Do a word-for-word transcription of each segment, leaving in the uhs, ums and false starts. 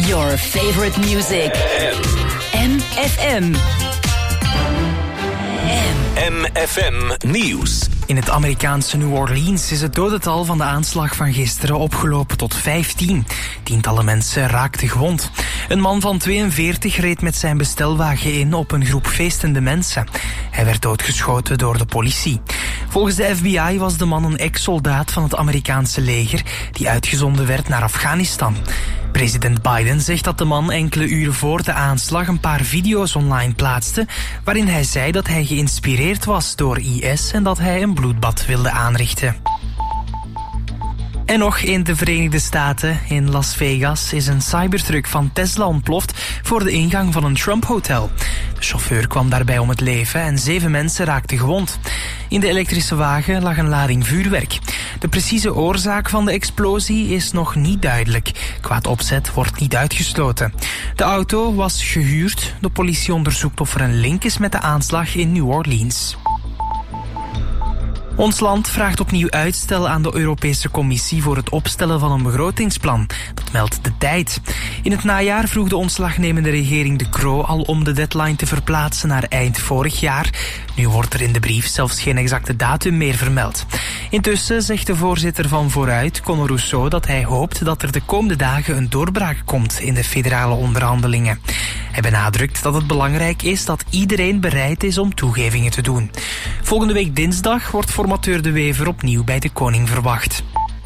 Your favorite music. M F M. M F M Nieuws. In het Amerikaanse New Orleans is het dodental van de aanslag van gisteren opgelopen tot vijftien. Tientallen mensen raakten gewond. Een man van tweeënveertig reed met zijn bestelwagen in op een groep feestende mensen. Hij werd doodgeschoten door de politie. Volgens de F B I was de man een ex-soldaat van het Amerikaanse leger die uitgezonden werd naar Afghanistan. President Biden zegt dat de man enkele uren voor de aanslag een paar video's online plaatste waarin hij zei dat hij geïnspireerd was door I S en dat hij een bloedbad wilde aanrichten. En nog in de Verenigde Staten, in Las Vegas, is een cybertruck van Tesla ontploft voor de ingang van een Trump-hotel. De chauffeur kwam daarbij om het leven en zeven mensen raakten gewond. In de elektrische wagen lag een lading vuurwerk. De precieze oorzaak van de explosie is nog niet duidelijk. Kwaad opzet wordt niet uitgesloten. De auto was gehuurd. De politie onderzoekt of er een link is met de aanslag in New Orleans. Ons land vraagt opnieuw uitstel aan de Europese Commissie voor het opstellen van een begrotingsplan. Dat meldt De Tijd. In het najaar vroeg de ontslagnemende regering De Croo al om de deadline te verplaatsen naar eind vorig jaar. Nu wordt er in de brief zelfs geen exacte datum meer vermeld. Intussen zegt de voorzitter van Vooruit, Conor Rousseau, dat hij hoopt dat er de komende dagen een doorbraak komt in de federale onderhandelingen. Hij benadrukt dat het belangrijk is dat iedereen bereid is om toegevingen te doen. Volgende week dinsdag wordt formateur De Wever opnieuw bij de koning verwacht.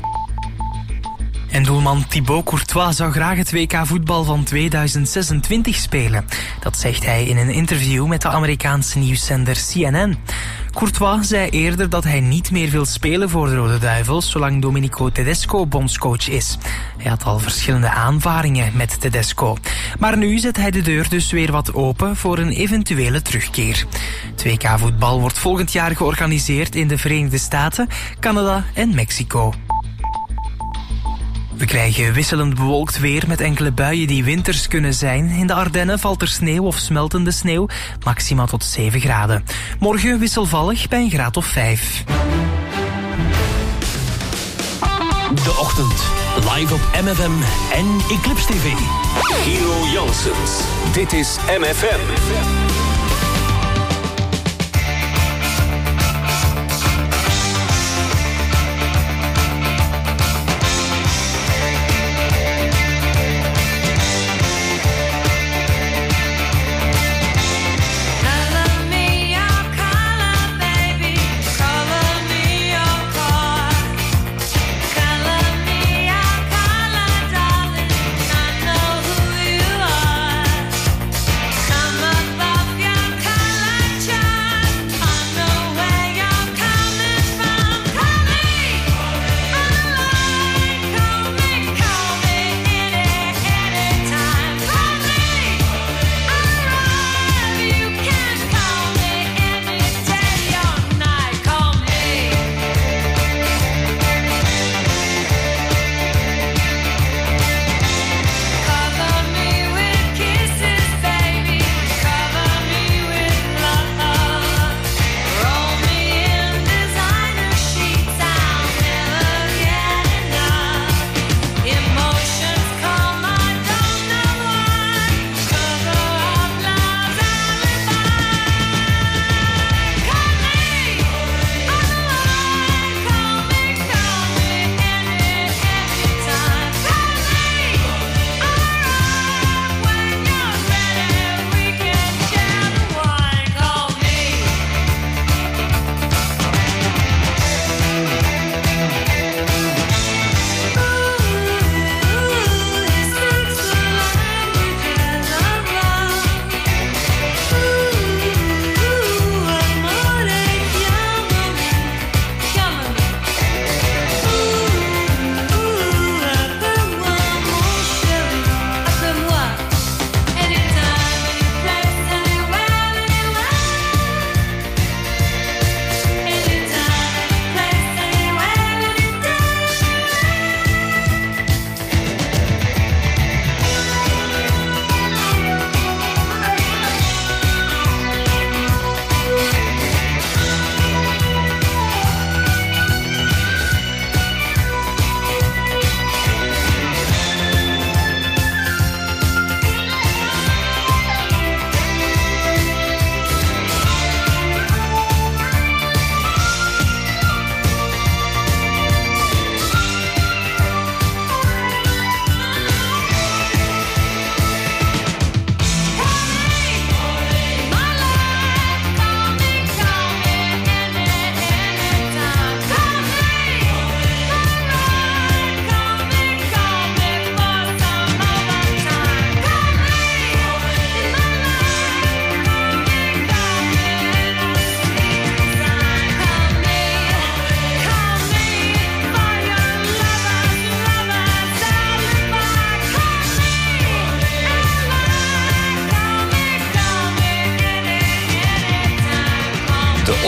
En doelman Thibaut Courtois zou graag het W K voetbal van tweeduizend zesentwintig spelen. Dat zegt hij in een interview met de Amerikaanse nieuwszender C N N. Courtois zei eerder dat hij niet meer wil spelen voor de Rode Duivels zolang Domenico Tedesco bondscoach is. Hij had al verschillende aanvaringen met Tedesco. Maar nu zet hij de deur dus weer wat open voor een eventuele terugkeer. Het W K voetbal wordt volgend jaar georganiseerd in de Verenigde Staten, Canada en Mexico. We krijgen wisselend bewolkt weer met enkele buien die winters kunnen zijn. In de Ardennen valt er sneeuw of smeltende sneeuw, maxima tot zeven graden. Morgen wisselvallig bij een graad of vijf. De ochtend, live op M F M en Eclipse T V. Hero Janssens, dit is M F M. Above your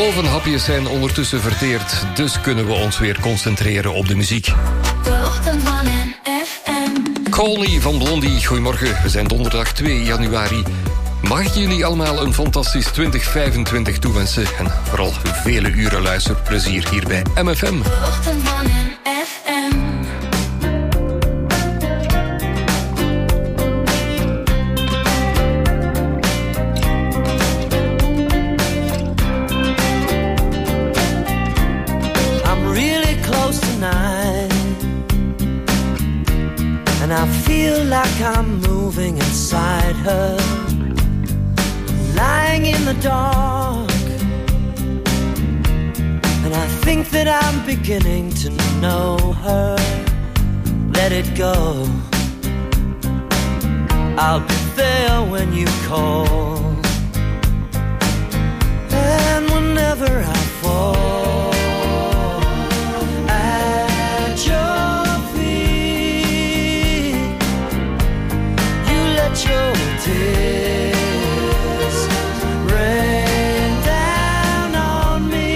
Ovenhapjes zijn ondertussen verteerd, dus kunnen we ons weer concentreren op de muziek. De ochtend van M F M. Call Me van Blondie, goedemorgen. We zijn donderdag twee januari. Mag ik jullie allemaal een fantastisch twintig vijfentwintig toewensen en vooral vele uren luisterplezier hier bij M F M. De ochtend van M F M. I feel like I'm moving inside her, lying in the dark. And I think that I'm beginning to know her. Let it go, I'll be there when you call. And whenever I fall at your your tears rain down on me.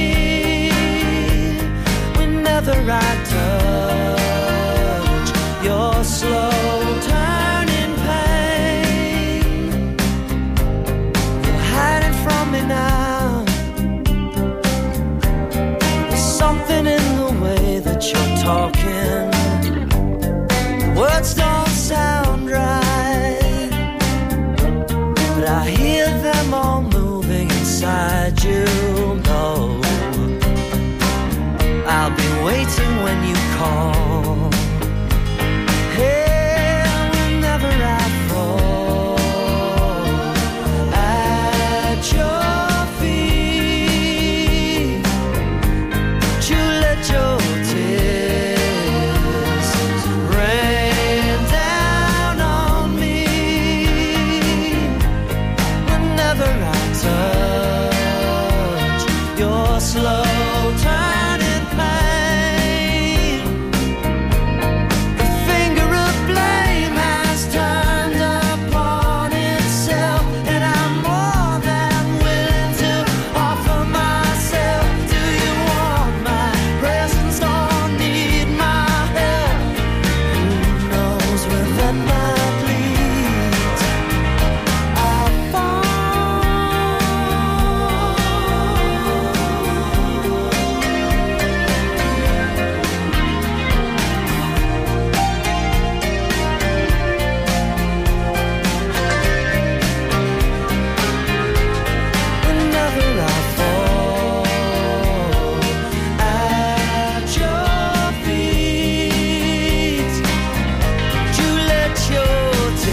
Whenever I touch your slow turning pain, you're hiding from me now. There's something in the way that you're talking. Words don't sound right, I hear them all moving inside you. No, I'll be waiting when you call. Hey, whenever I fall at your feet, would you let your tears rain down on me? Whenever I touch your slow turning pain, the finger of blame has turned upon itself, and I'm more than willing to offer myself. Do you want my presence or need my help? Who knows where that might lead? I'll fall. Whenever I fall at your feet, would you let your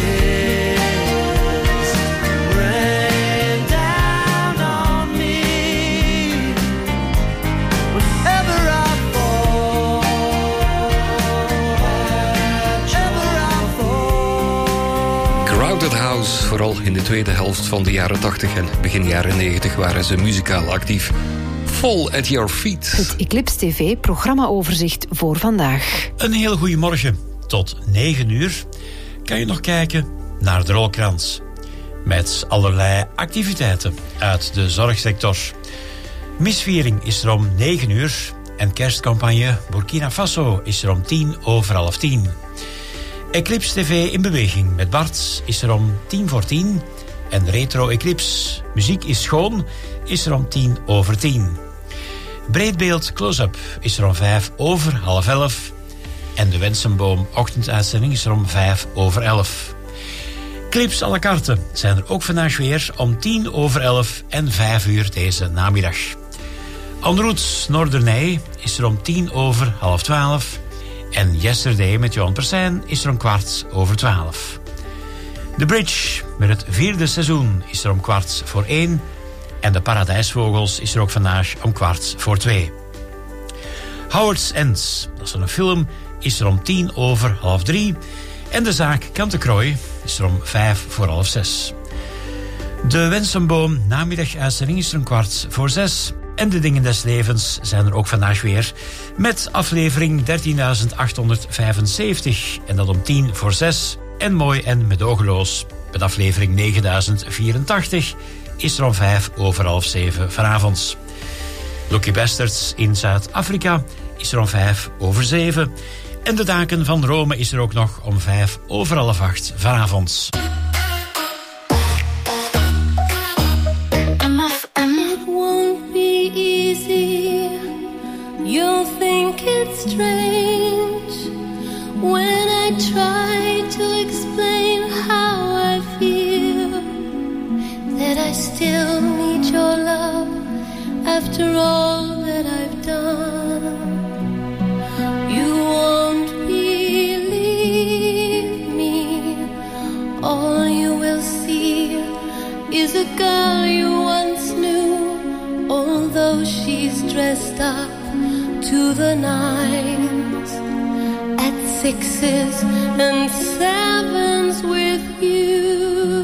tears rain down on me? Whenever I fall, whenever I fall. Crowded House, vooral in de tweede helft van de jaren tachtig en begin jaren negentig waren ze muzikaal actief. Fall at your feet. Het Eclipse T V-programmaoverzicht voor vandaag. Een heel goede morgen. Tot negen uur kan je nog kijken naar de rolkrans. Met allerlei activiteiten uit de zorgsector. Misviering is er om negen uur. En kerstcampagne Burkina Faso is er om tien over half tien. Eclipse T V in beweging met Bart is er om tien voor tien. En Retro Eclipse Muziek is schoon is er om tien over tien. Breedbeeld Close-up is er om vijf over half elf. En de Wensenboom ochtenduitzending is er om vijf over elf. Clips à la carte zijn er ook vandaag weer om tien over elf en vijf uur deze namiddag. En route Noorderney is er om tien over half twaalf. En Yesterday met Johan Persijn is er om kwart over twaalf. The Bridge met het vierde seizoen is er om kwart voor één. En de Paradijsvogels is er ook vandaag om kwart voor twee. Howard's End, dat is een film, is er om tien over half drie. En de zaak Kantekrooi is er om vijf voor half zes. De Wensenboom namiddaguitzending is er om kwart voor zes. En de Dingen des Levens zijn er ook vandaag weer. Met aflevering dertienduizend achthonderdvijfenzeventig. En dat om tien voor zes. En Mooi en Medogeloos. Met aflevering negenduizend vierentachtig is er om vijf over half zeven vanavond. Lucky Bastards in Zuid-Afrika is er om vijf over zeven. En de Daken van Rome is er ook nog om vijf over half acht vanavond. It won't be easy. You'll think it's strange when I try to explain how I feel, that I still need your love after all that I've done. You won't believe me. All you will see is a girl you once knew, although she's dressed up to the nines, at sixes and sevens with you.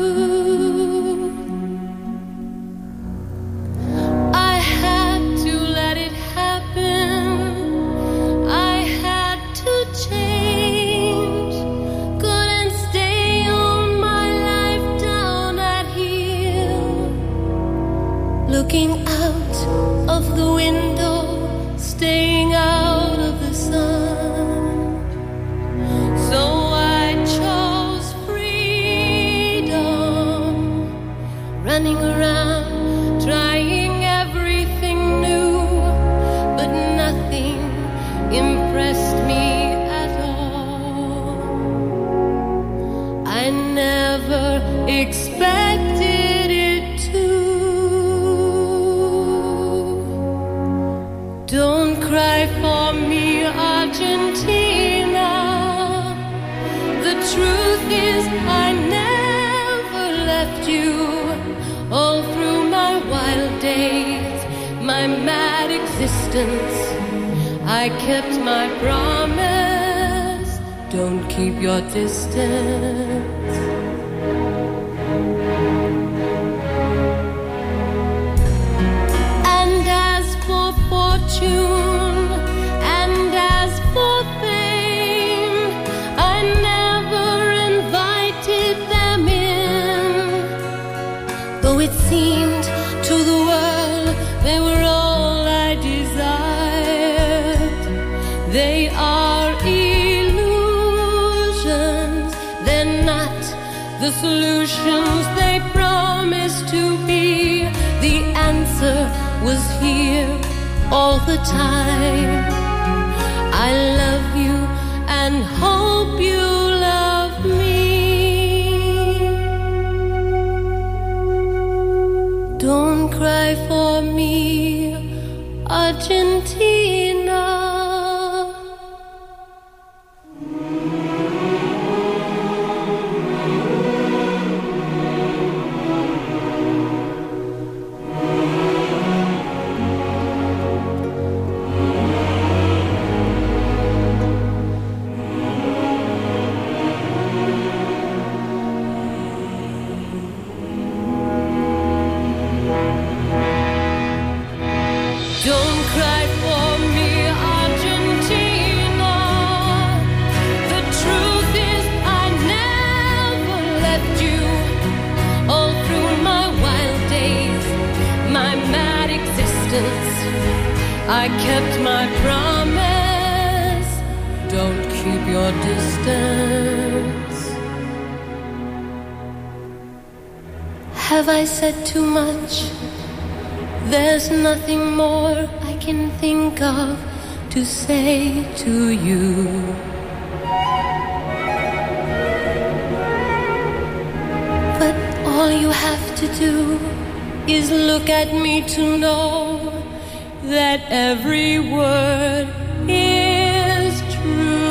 I had to let it happen. I had to change. Couldn't stay on my life down at heel, looking out of the window, staying out of the sun. So I chose freedom, running around, trying everything new, but nothing impressed me at all. I never expected it to. Don't cry for me, Argentina. The truth is I never left you. All through my wild days, my mad existence, I kept my promise. Don't keep your distance. And as for fortune, and as for fame, I never invited them in, though it seemed to the world they were all I desired. They are illusions, they're not the solutions they promised to be. The answer was here all the time. I love you and hope you love me. Don't cry for me, Argentina. Don't cry for me, Argentina. The truth is I never left you. All through my wild days, my mad existence, I kept my promise. Don't keep your distance. Have I said too much? There's nothing more I can think of to say to you. But all you have to do is look at me to know that every word is true.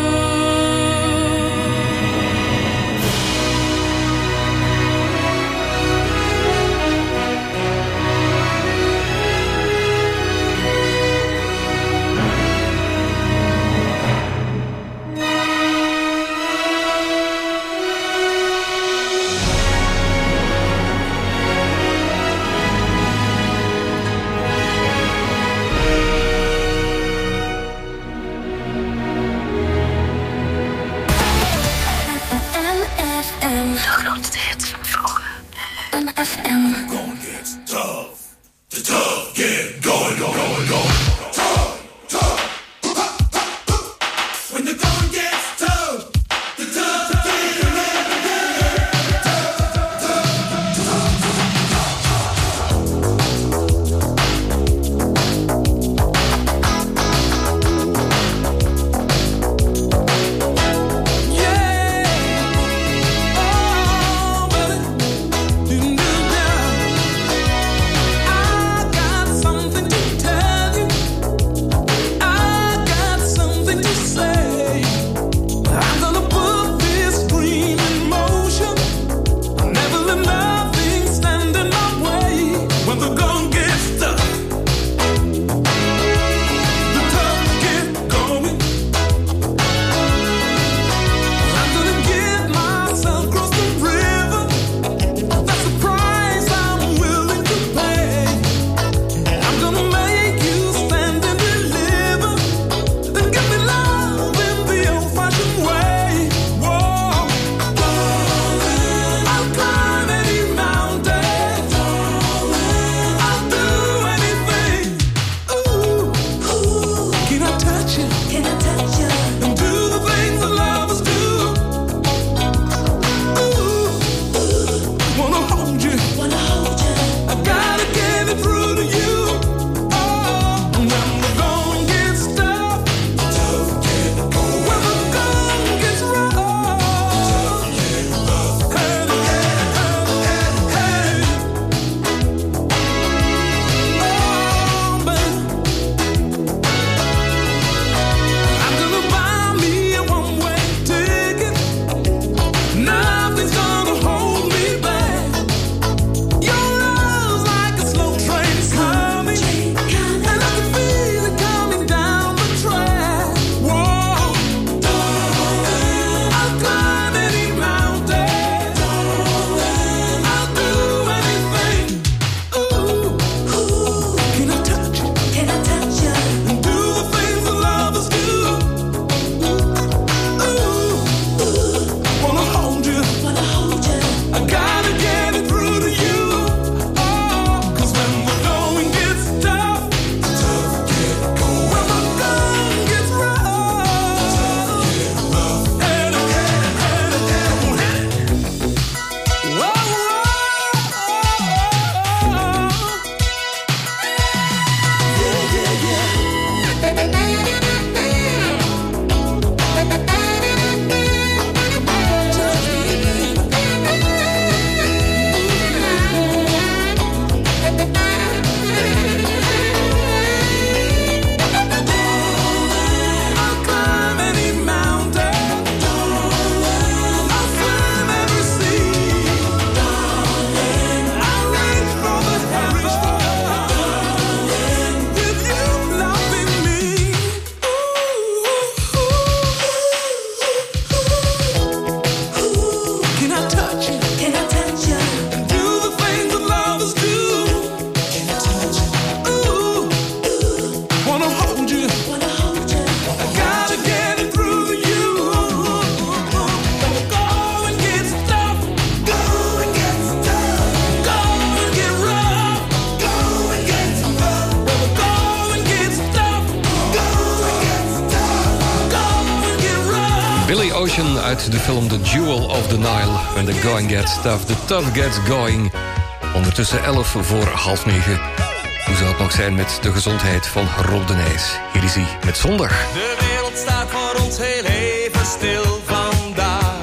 Billy Ocean uit de film The Jewel of the Nile. When the going gets tough, the tough gets going. Ondertussen elf voor half negen. Hoe zou het nog zijn met de gezondheid van Rob de Nijs? Hier is hij met Zondag. De wereld staat voor ons heel even stil vandaag.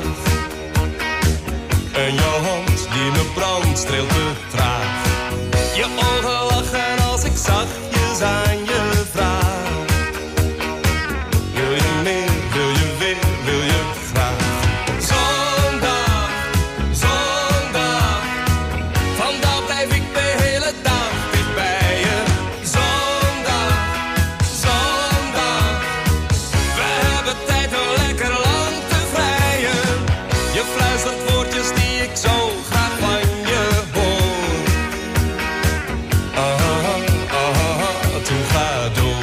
En jouw hand die me brandt streelt te traag. Je ogen lachen als ik zachtjes aan je vraag. Wil je meer, wil je weer, wil je graag? Zondag, zondag, vandaag blijf ik de hele dag dicht bij je. Zondag, zondag, we hebben tijd om lekker lang te vrijen. Je fluistert woordjes die ik zo graag van je hoor. Ah, ah, ah, toen ga door.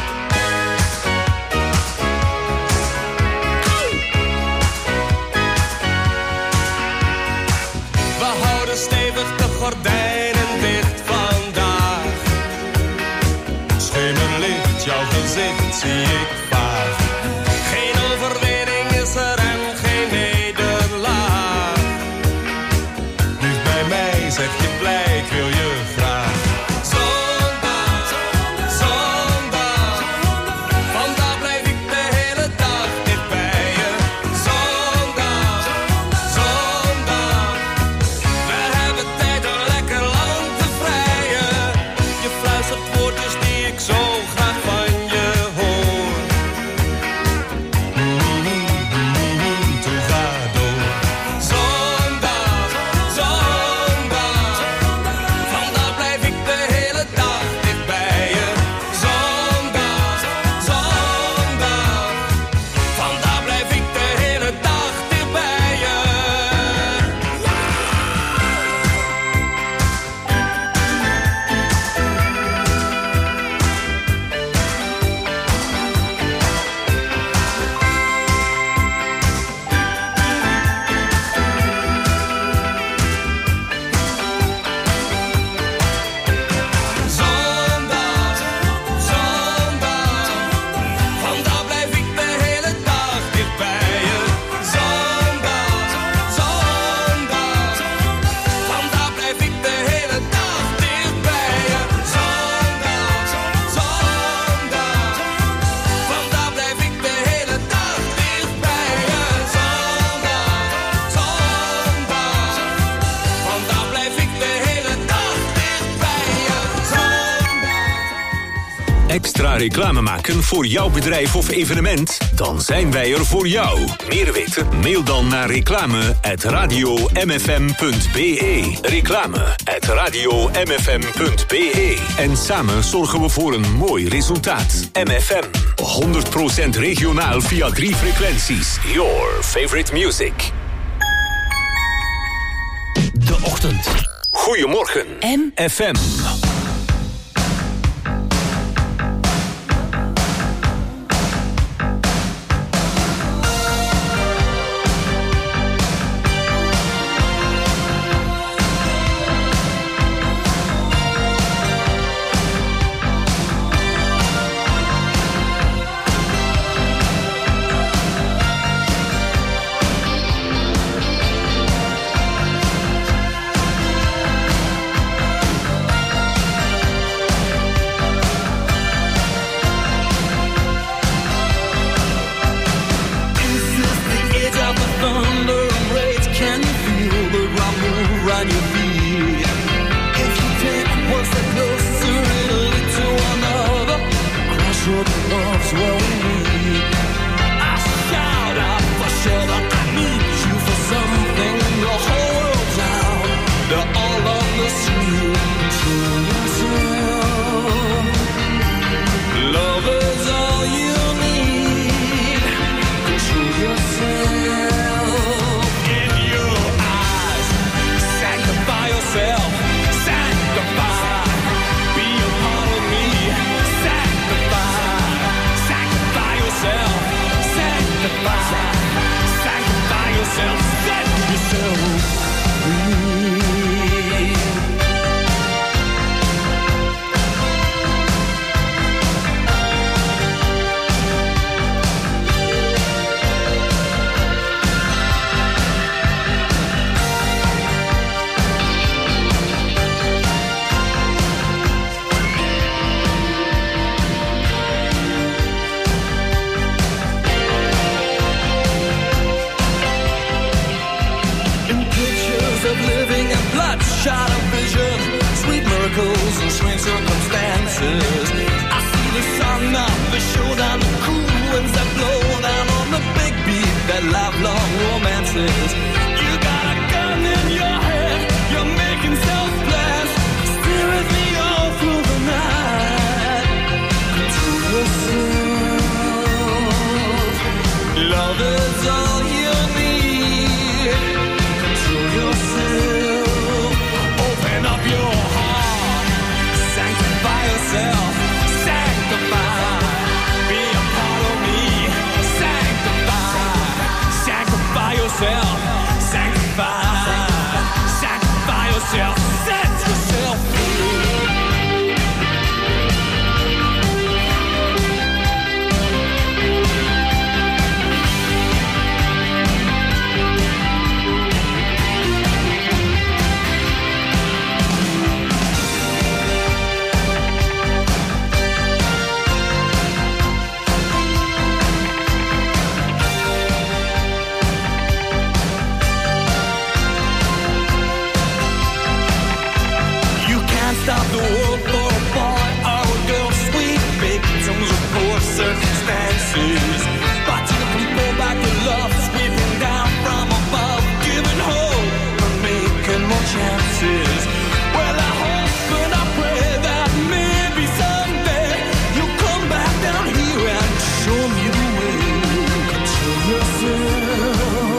We houden stevig de gordijnen dicht vandaag. Schemerlicht, jouw gezicht zie ik vaag. Geen overwinning is er en geen nederlaag. Dicht bij mij zeg je blij, ik wil je graag. Zondag, zondag, vandaag blijf ik de hele dag dicht bij je. Zondag, zondag, we hebben tijd om lekker lang te vrijen. Je fluistert woordjes die ik zo graag van je hoor. Mm-hmm, toen ga door. Zondag, zondag, vandaag blijf ik de hele dag dicht bij je. Zondag, zondag, vandaag blijf ik de hele dag dicht bij je. Zondag, zondag, vandaag blijf ik de hele dag dicht bij je. Zondag, zondag, vandaag blijf ik de hele dag dicht bij je. Zondag, zondag, vandaag blijf ik de hele dag dicht bij je. Zondag, zondag, vandaag blijf ik de hele dag dicht bij je. Extra reclame maken voor jouw bedrijf of evenement? Dan zijn wij er voor jou. Meer weten? Mail dan naar reclame at radio m f m punt b e. Reclame at radio m f m punt b e. En samen zorgen we voor een mooi resultaat. M F M, honderd procent regionaal via drie frequenties. Your favorite music. De ochtend. Goedemorgen. M F M. circumstances. I see the sun up, the showdown, the cool winds that blow down on the big beat that lifelong romances. You got a gun in your head, you're making self-plans, stare at me all through the night. Control yourself, love is all you need. Control yourself, open up your heart, sanctify yourself, sanctify, be a part of me, sanctify, sanctify yourself, sanctify, sanctify yourself, set yourself free. Stop the world for a boy or a girl, sweet victims of poor circumstances. Watching them pull back the love, sweeping down from above, giving hope and making more chances. Well, I hope and I pray that maybe someday you'll come back down here and show me the way. Control yourself,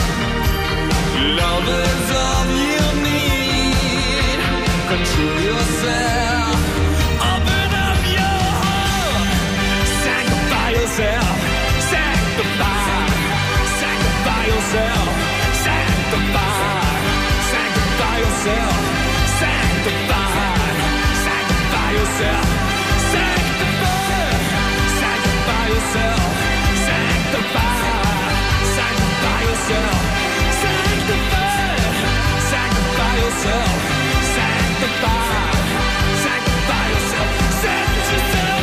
love is all you need. Control yourself, open up your heart, sanctify yourself, sanctify, sanctify yourself, sanctify, sanctify yourself, sanctify, sanctify yourself, sanctify, sanctify yourself, sanctify, sanctify yourself, sanctify, sanctify yourself. Sanctify, sanctify yourself, set yourself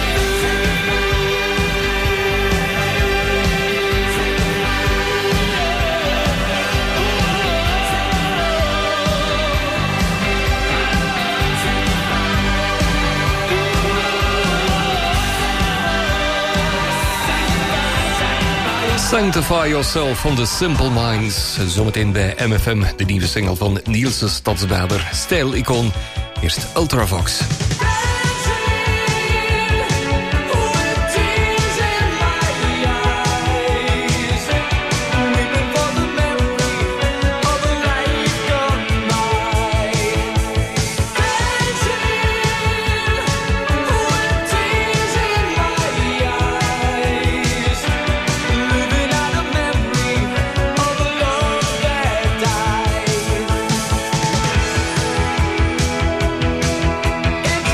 Sanctify Yourself van The Simple Minds. Zometeen bij M F M, de nieuwe single van Niels de Stadsbader, stijlicoon. Eerst Ultravox. it's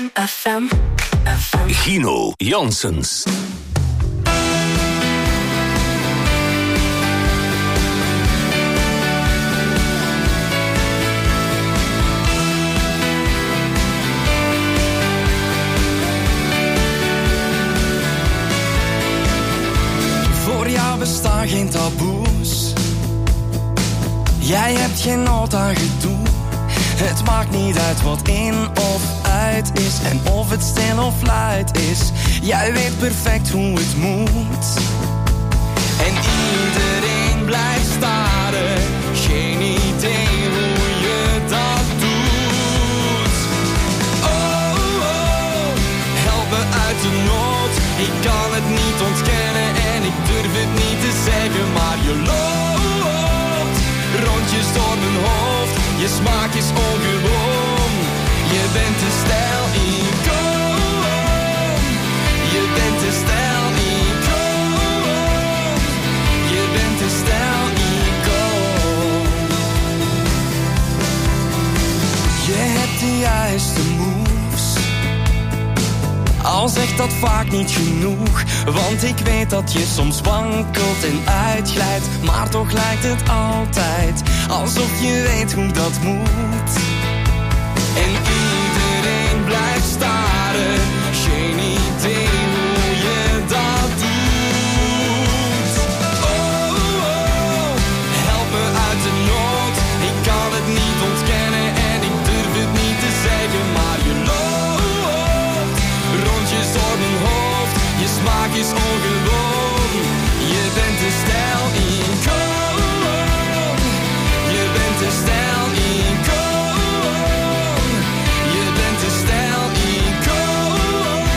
F M. F M. Gino Janssens. Voor jou bestaan geen taboes. Jij hebt geen nood aan gedoe. Het maakt niet uit wat in of uit is en of het stil of luid is. Jij weet perfect hoe het moet. En iedereen blijft staren. Geen idee hoe je dat doet. Oh, oh, help me uit de nood. Ik kan het niet ontkennen en ik durf het niet te zeggen, maar je loopt rondjes door mijn hoofd. Je smaak is ongewoon. Je bent de stijl-icoon. Je bent de stijl-icoon. Je bent de stijl-icoon. Je hebt de juiste moves. Al zegt dat vaak niet genoeg, want ik weet dat je soms wankelt en uitglijdt, maar toch lijkt het altijd alsof je weet hoe dat moet. En iedereen blijft staren, geen idee hoe je dat doet. Oh, oh, help me uit de nood. Ik kan het niet ontkennen en ik durf het niet te zeggen, maar je loopt rondjes door mijn hoofd. Je smaak is ongewoon. Je bent de stijl-icoon. Je bent de stijl-icoon. Je bent de stijl-icoon.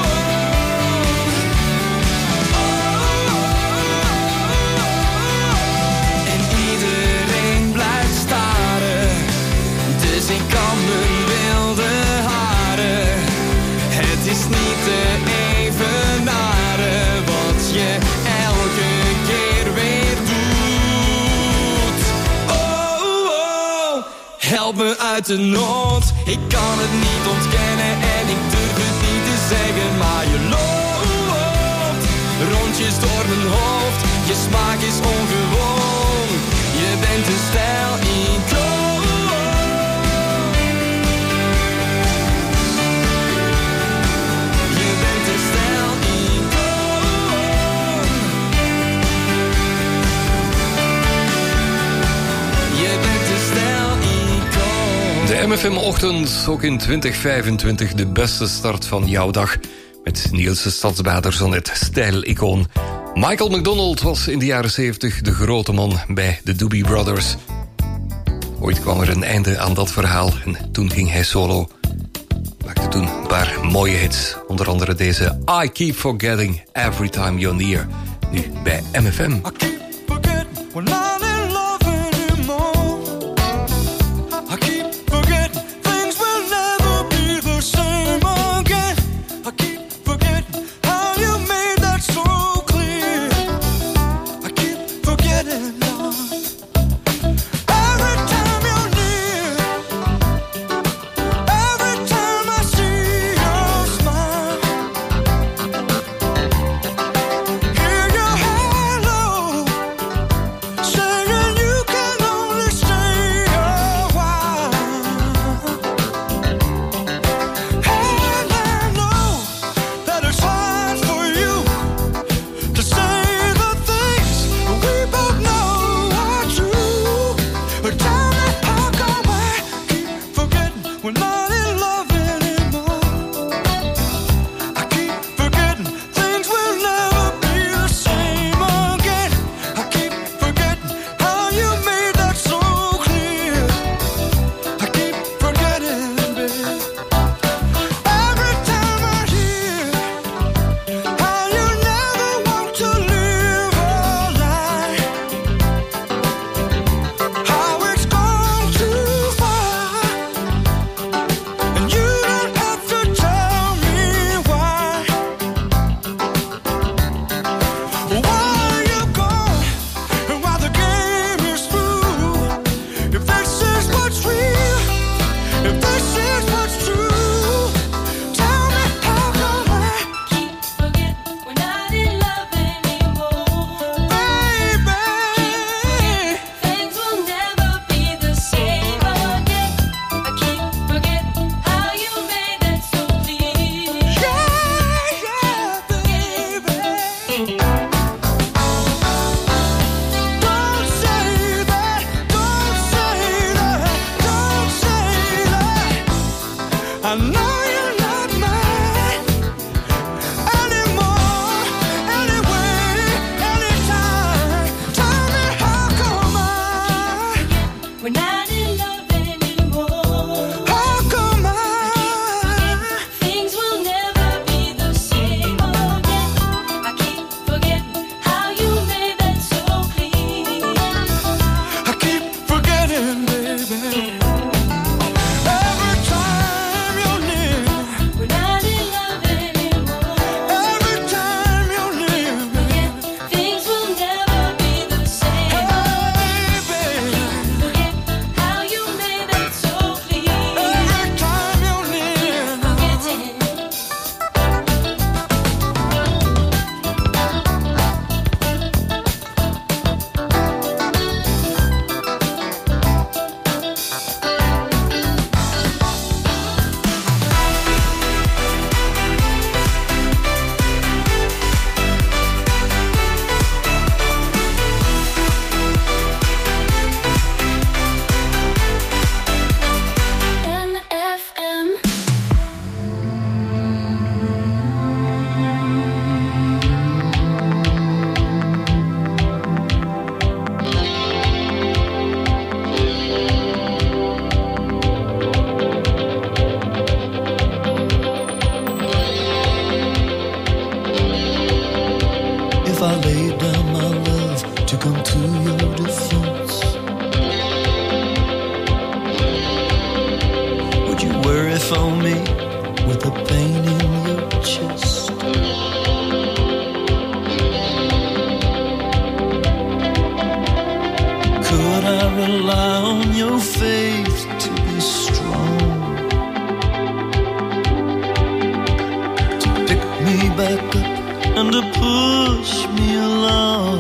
Oh. En iedereen blijft staren, dus ik kan mijn wilde haren. Het is niet te evenaren wat je elke keer weer doet. Oh, oh, help me uit de nood. Ik kan het niet ontkennen en ik durf het niet te zeggen, maar je loopt rondjes door mijn hoofd. Je smaak is ongewoon. Je bent de stijl-icoon. Je bent de stijl-icoon. Je bent de stijl-icoon. De M F M-ochtend, ook in twintig vijfentwintig de beste start van jouw dag. Met Niels de Stadsbader, zo net stijl-icoon. Michael McDonald was in de jaren zeventig de grote man bij de Doobie Brothers. Ooit kwam er een einde aan dat verhaal en toen ging hij solo. Maakte toen een paar mooie hits. Onder andere deze I Keep Forgetting Every Time You're Near. Nu bij M F M. I keep forgetting we're not in love anymore. I keep forgetting things will never be the same again. I keep forgetting how you made that so clear. I keep forgetting love. Every time you're near, every time I see your smile, hear your hello. laid down my love to come to your defense. Would you worry for me with the pain in your chest? Could I rely on your faith to be strong, to pick me back up and to push me along?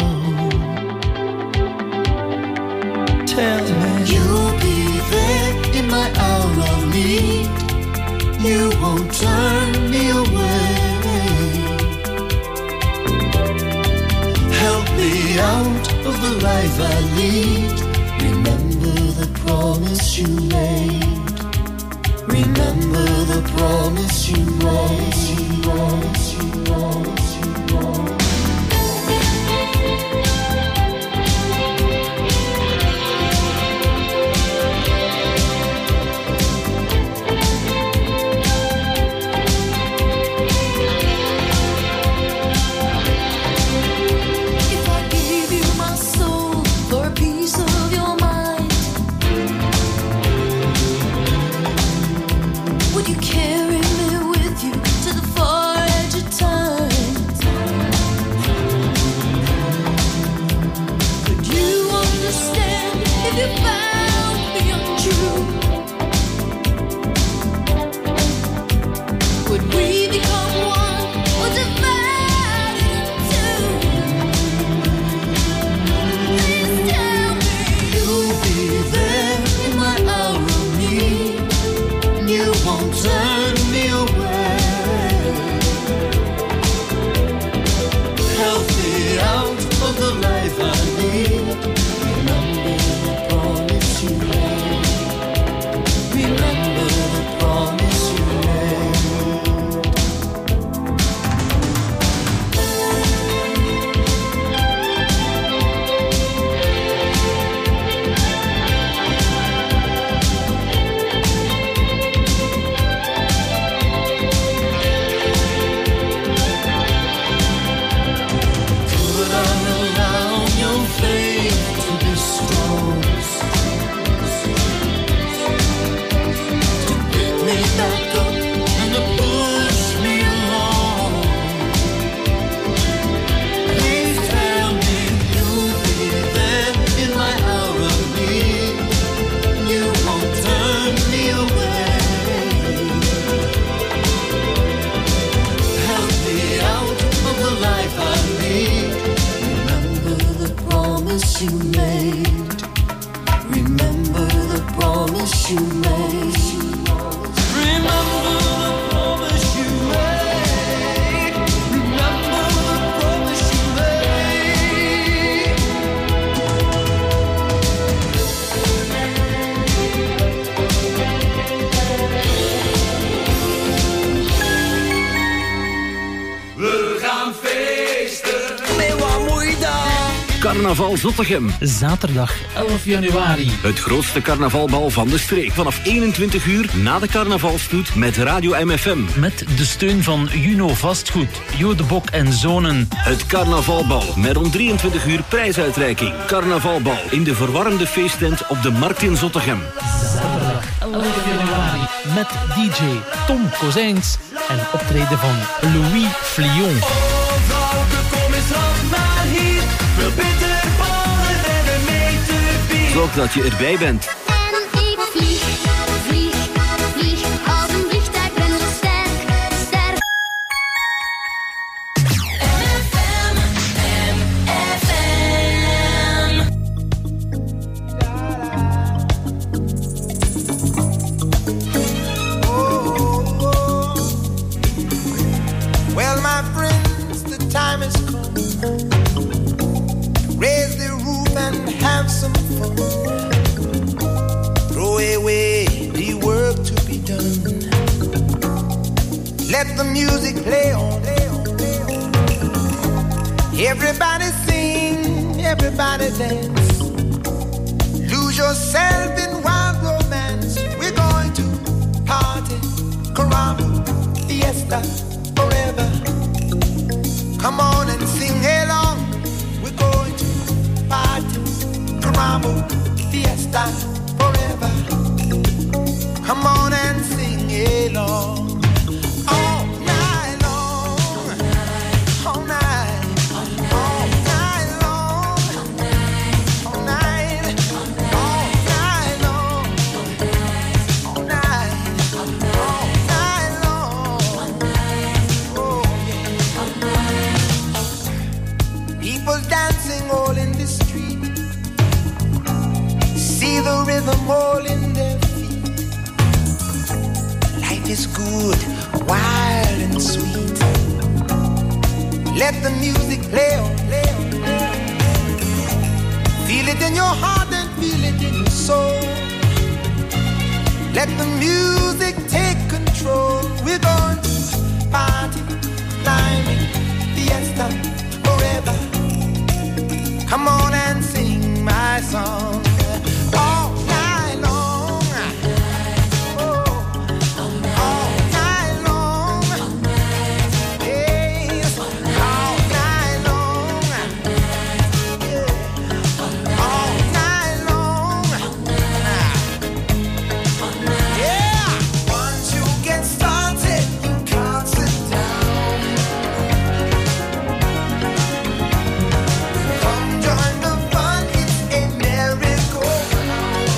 Tell me you'll be there in my hour of need. You won't turn me away. Help me out of the life I lead. Remember the promise you made. Remember the promise you made. You promise, you promise, you promise. Carnaval Zottegem. Zaterdag elf januari. Het grootste carnavalbal van de streek. Vanaf eenentwintig uur na de carnavalstoet met Radio M F M. Met de steun van Juno Vastgoed, Jo de Bok en Zonen. Het carnavalbal met om drieëntwintig uur prijsuitreiking. Carnavalbal in de verwarmde feesttent op de Markt in Zottegem. Zaterdag elf januari. Met D J Tom Kozijns en optreden van Louis Flion. Zorg dat je erbij bent. En ik vlieg, vlieg, vlieg als een vliegtuig, ben zo sterk, sterk. M F M, M F M. Oh, oh. Well, my friends, the time has come. Raise the roof and have some fun. Throw away the work to be done. Let the music play on. Everybody sing, everybody dance. Lose yourself in wild romance. We're going to party, caramba, fiesta, forever. Come on and sing along. stop forever. Come on and sing along. All night long, all night, all night long, all night, all night long, all night, all night long. Oh yeah. People dancing all in the street. See the rhythm all in their feet. Life is good, wild and sweet. Let the music play on, play on, play on. Feel it in your heart and feel it in your soul. Let the music take control. We're going to party, climbing, fiesta, forever. Come on and sing my song. All night long. Oh, all night long. Yes, all night long. Yeah, all night long. Yeah, once you get started, you can't sit down. Come join the fun, it's a merry-go-round.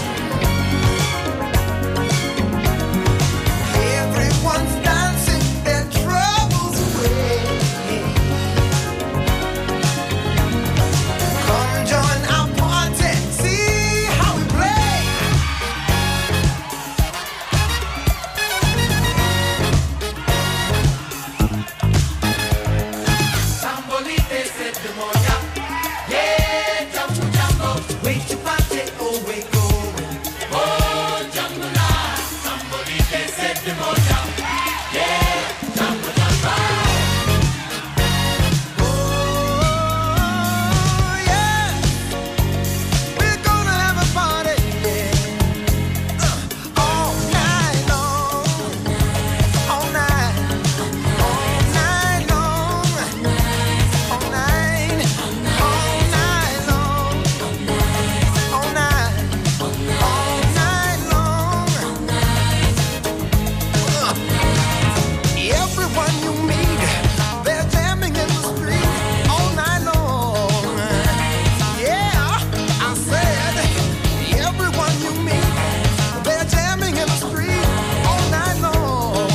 Everyone's dancing their troubles away. Come join our party, see how we play. Sambolite said the moja. Yeah, jumbo jumbo. Wait to party, oh we going. Oh, jumbo la. Sambolite said the moja. Yeah, jumbo jumbo. Oh, yeah. We're gonna have a party. Yeah. Uh, all night long. All night. All night long. All night. All night long. All night. All night long. Uh, Everyone you meet, they're jamming in the street all night long. Yeah, I said, everyone you meet, they're jamming in the street all night long.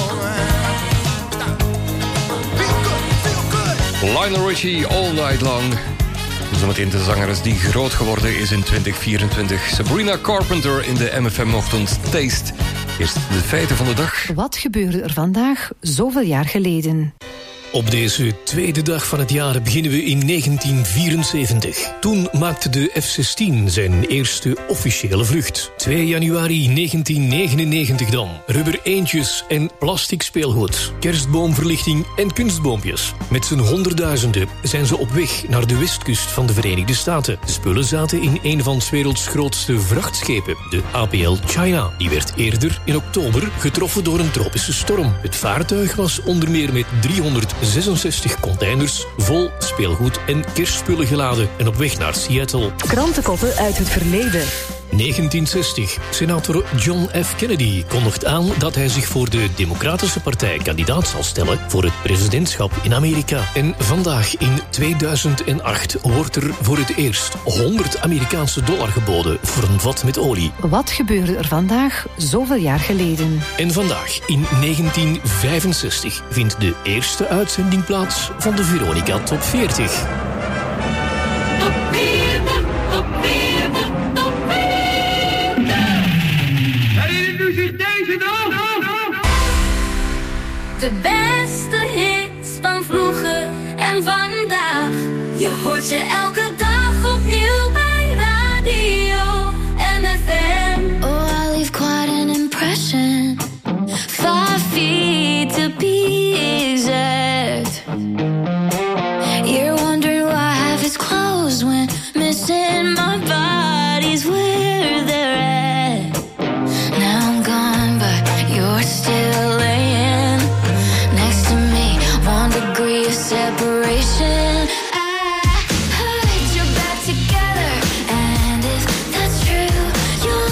Feel good, feel good. Lionel Richie, All Night Long. Zometeen de zangeres die groot geworden is in twintig vierentwintig. Sabrina Carpenter in de M F M-ochtend Taste. Eerst de feiten van de dag. Wat gebeurde er vandaag zoveel jaar geleden? Op deze tweede dag van het jaar beginnen we in negentien vierenzeventig. Toen maakte de F zestien zijn eerste officiële vlucht. twee januari negentien negenennegentig dan. Rubber eendjes en plastic speelgoed. Kerstboomverlichting en kunstboompjes. Met z'n honderdduizenden zijn ze op weg naar de westkust van de Verenigde Staten. De spullen zaten in een van 's werelds grootste vrachtschepen, de A P L China. Die werd eerder in oktober getroffen door een tropische storm. Het vaartuig was onder meer met driehonderdzesenzestig containers vol speelgoed en kerstspullen geladen en op weg naar Seattle. Krantenkoppen uit het verleden. negentien zestig. Senator John F. Kennedy kondigt aan dat hij zich voor de Democratische Partij kandidaat zal stellen voor het presidentschap in Amerika. En vandaag in tweeduizend acht wordt er voor het eerst honderd Amerikaanse dollar geboden voor een vat met olie. Wat gebeurde er vandaag zoveel jaar geleden? En vandaag in negentien vijfenzestig vindt de eerste uitzending plaats van de Veronica Top veertig. De beste hits van vroeger en vandaag. Je hoort ze elke dag opnieuw bij radio M F M. Oh, I leave quite an impression. Five feet to be exact. You're wondering why half is closed when missing my body's where they're at. Now I'm gone, but you're still laying next to me. One degree of separation. I heard you're back together, and if that's true, you'll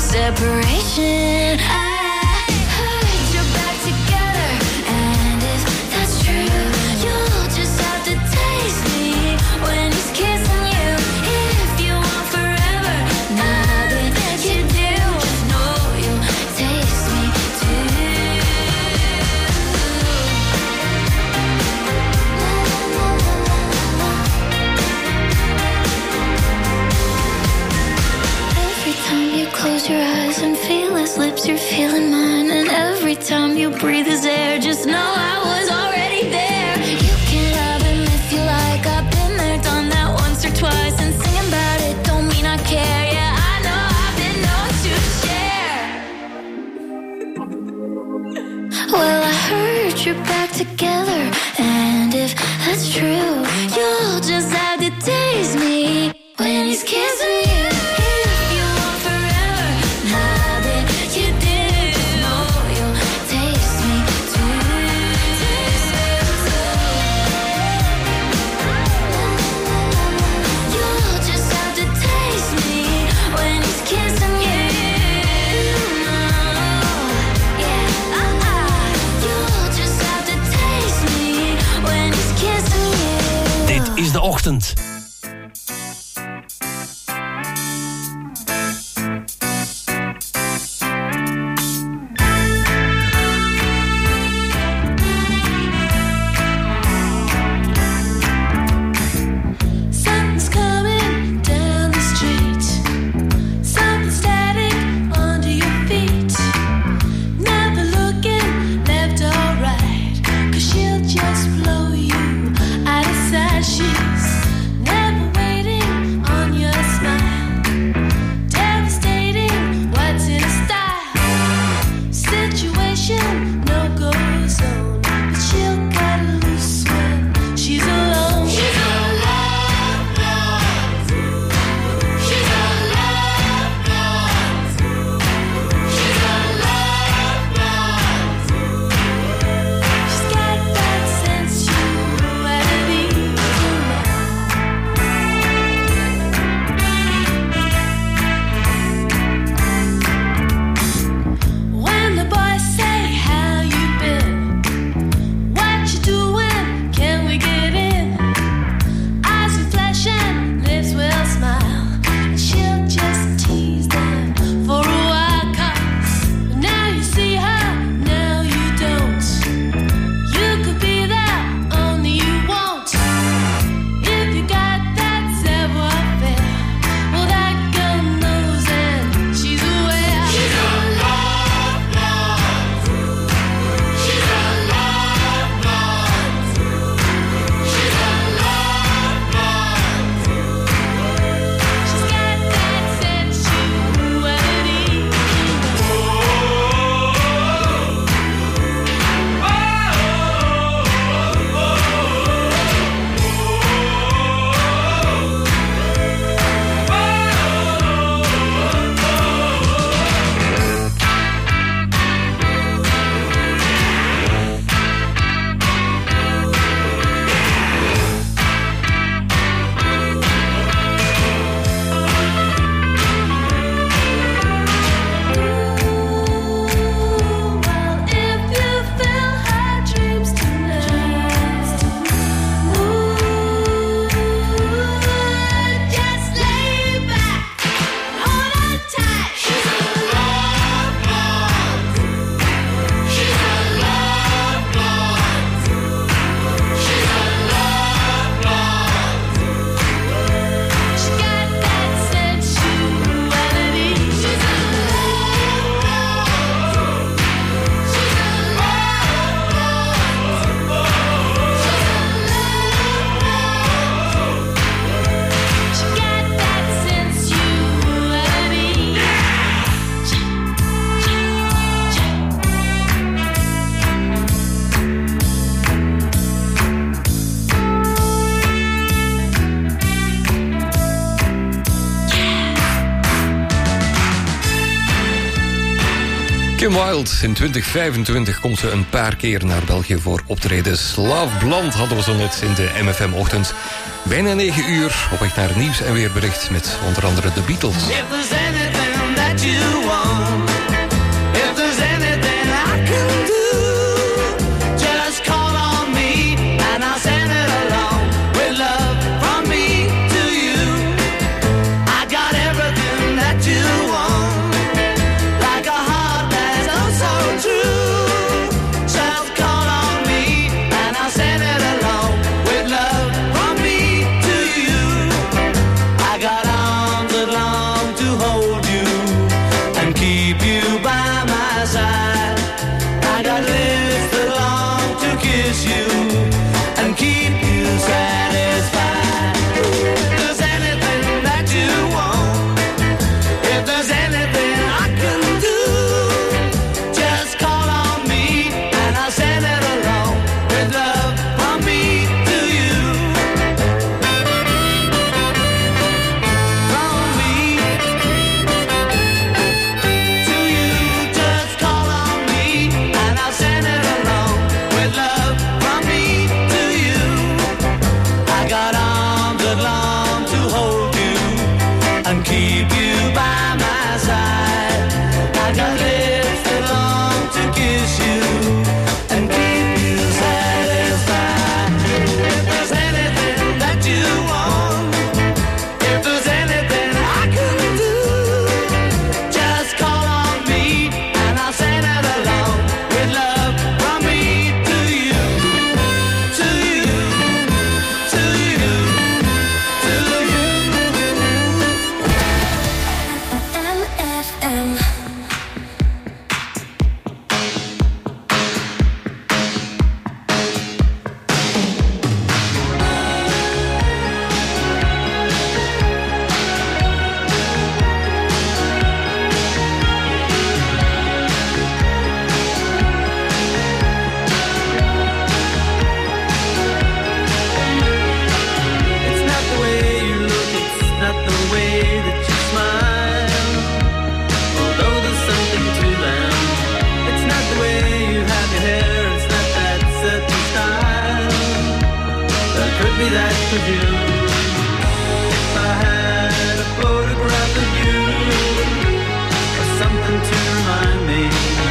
separation. I heard you're back together, and if that's true, you'll just have to taste me when he's kissing you. If you want forever, nothing that you do, just know you'll taste me too. Every time you close your eyes and feel his lips, you're feeling mine. And every time you breathe his air, just know I was already there. You can love him if you like. I've been there, done that once or twice. And singing about it don't mean I care. Yeah, I know I've been known to share. Well, I heard you're back together, and if that's true, you'll just have to taste me when he's kissing you. If you want forever, nothing you do, just know you'll taste me too. Taste me too. You'll just have to taste me when he's kissing you. Yeah, uh-uh. You'll just have to taste me when he's kissing you. Dit is de ochtend. Something's coming down the street. Something static under your feet. Never looking left or right, 'cause she'll just blow you out of sight. She's never waiting on your smile. Devastating, what's in a style? Situation no go zone, but she'll cut loose when she's alone. She's a love blonde. She's a love blonde. She's a love blonde. She's got that sensuality. When the boys say how you been, what you doing, can we get in? Eyes will flash and lips will smile, and she'll just tease them for a while. 'Cause now you see her, now you don't. You could be there, only you won't. If you got that savoir-faire, well, that girl knows and she's aware. She's a love blonde. She's a love blonde. She's a love blonde. She's got that sensuality. Well, if you fill her dreams tonight, ooh, just lay back, hold her tight. She's a love blonde. She's a love blonde. She's a love blonde. She got that sensuality. She's a love blonde. She's a love blonde. She's a love blonde. She got that sensuality. Kim Wilde, in twintig vijfentwintig komt ze een paar keer naar België voor optredens. Love Blonde hadden we zo net in de M F M-ochtend. Bijna negen uur, op weg naar het nieuws en weerbericht met onder andere de Beatles. If there's anything that that you want, if there's anything I can do, just call on me and I'll send it along with love from me to you. I got everything that you want, like a heart that's oh so true. Just call on me and I'll send it along with love from me to you. I got arms that long to hold you and keep you by my side. I got lips that long to kiss you and keep you satisfied. If there's anything that you want, if there's anything I can do, just call on me and I'll send it along with love from me to you. From me to you, just call on me and I'll send it along with love from me to you. I got arms that long to hold you and keep you by my side. I got lips that long to kiss you and keep you satisfied. If there's anything that you want, if there's anything I can do, just call on me and I'll send it along with love from me to you, to you, to you, to you. L F M. It's not the way you look, it's not the way that you smile. Although there's something to them, it's not the way you have your hair, it's not that certain style. There could be that perfume. If I had a photograph of you, or something to remind me,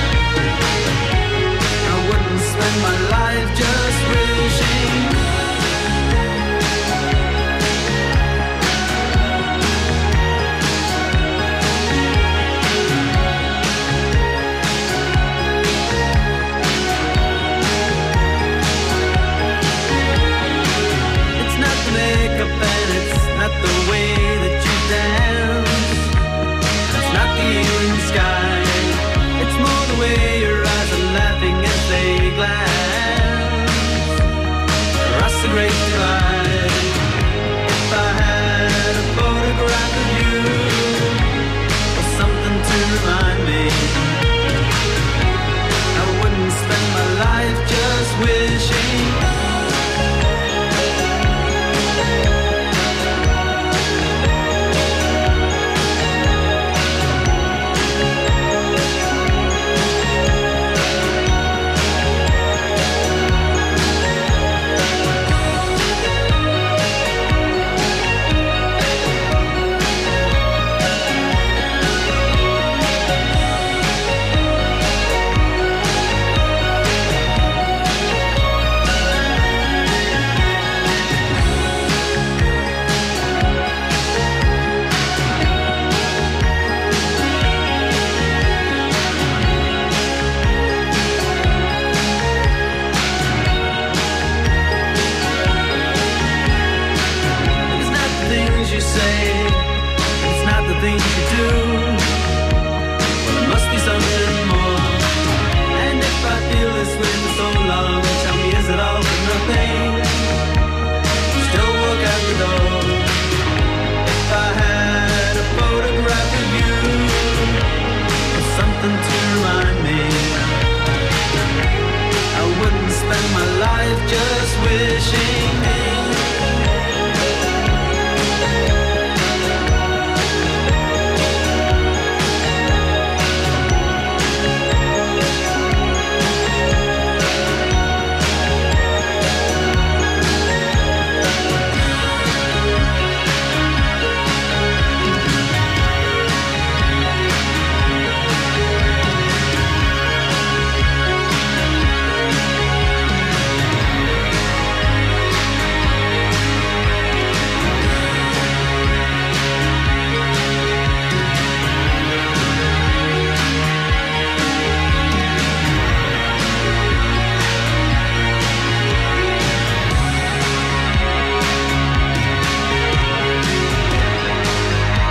I wouldn't spend my life just wishing. It's not the makeup and it's not the way that you dance. It's not the evening sky. It's more the way your eyes are laughing as they glance across the great